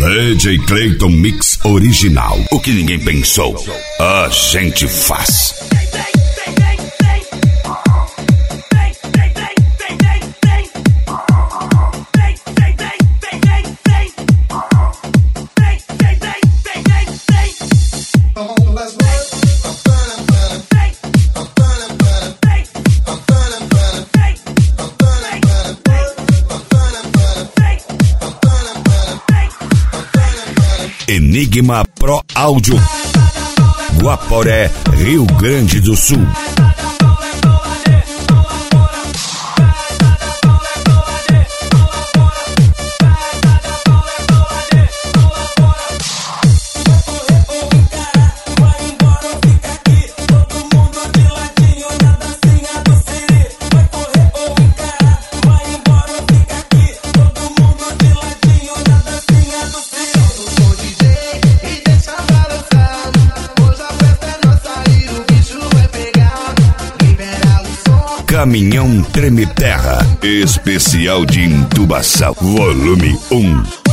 DJ Clayton Mix Original. O que ninguém pensou, a gente faz. Enigma Pro Áudio, Guaporé, Rio Grande do Sul. Caminhão Treme Terra, especial de intubação, volume 1.